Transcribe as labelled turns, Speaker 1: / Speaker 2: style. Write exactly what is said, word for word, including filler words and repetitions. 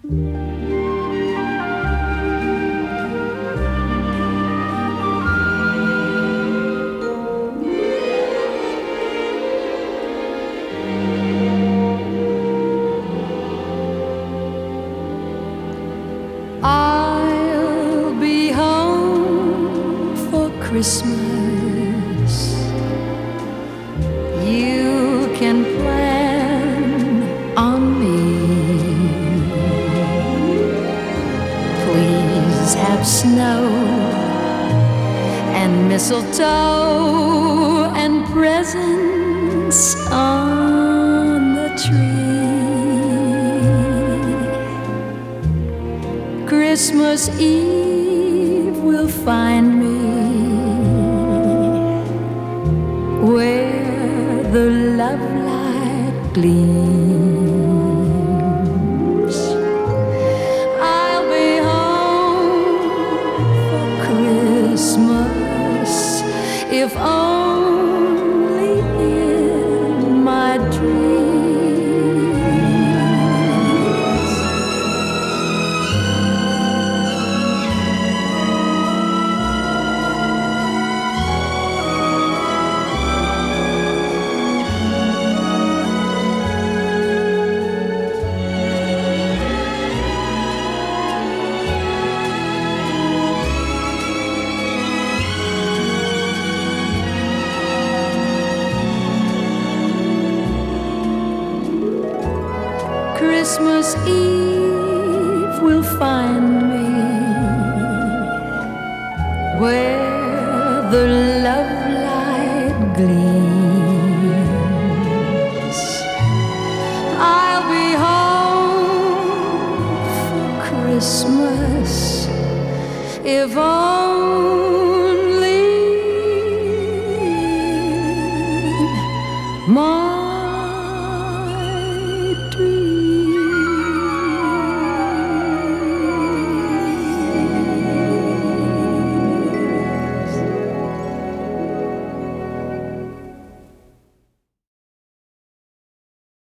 Speaker 1: I'll be home for Christmas. You can plan on me. Please have snow and mistletoe and presents on the tree. Christmas Eve will find me where the love light gleams. I'll be home for Christmas, if only in my dreams. Christmas Eve will find me where the love light gleams. I'll be home for Christmas, if only